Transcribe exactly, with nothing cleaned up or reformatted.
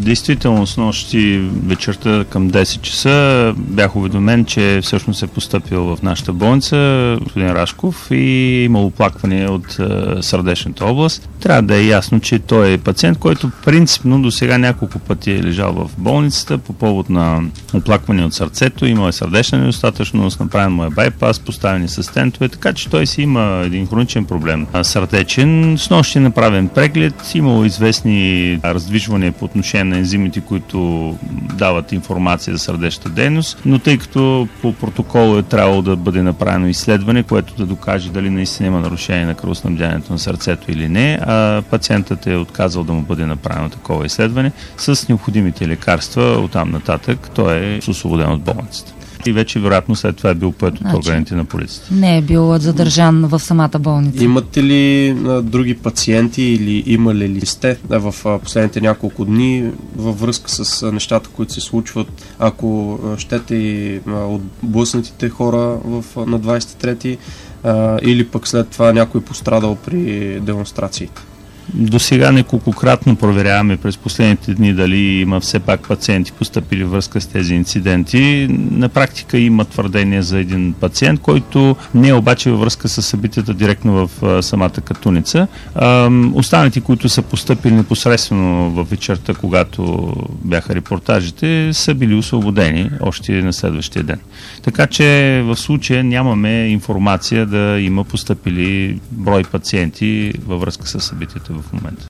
Действително, с нощи вечерта към десет часа бях уведомен, че всъщност е постъпил в нашата болница господин Рашков и имал оплакване от е, Сърдечната област. Трябва да е ясно, че той е пациент, който принципно до сега няколко пъти е лежал в болницата по повод на оплакване от сърцето, имал е сърдечна недостатъчност, направен му е байпас, поставени са стентове, така че той си има един хроничен проблем сърдечен. С нощи е направен преглед, имало известни раздвижвания по отношение на ензимите, които дават информация за сърдечната дейност, но тъй като по протокол е трябвало да бъде направено изследване, което да докаже дали наистина има нарушение на кръвоснабдяването на сърцето или не, а пациентът е отказал да му бъде направено такова изследване, с необходимите лекарства оттам нататък той е освободен от болницата. И вече, вероятно, след това е бил поет от значи, органите на полицията. Не е бил задържан в самата болница. Имате ли а, други пациенти или имали ли сте а, в а, последните няколко дни във връзка с а, нещата, които се случват, ако а, щете и а, от блъснатите хора в, а, на двадесет и трети а, или пък след това някой пострадал при демонстрациите? До сега неколкократно проверяваме през последните дни дали има все пак пациенти постъпили във връзка с тези инциденти. На практика има твърдение за един пациент, който не е обаче във връзка с събитията директно в а, самата Катуница. А, останалите, които са постъпили непосредствено в вечерта, когато бяха репортажите, са били освободени още на следващия ден. Така че в случая нямаме информация да има постъпили брой пациенти във връзка с събитията в момента.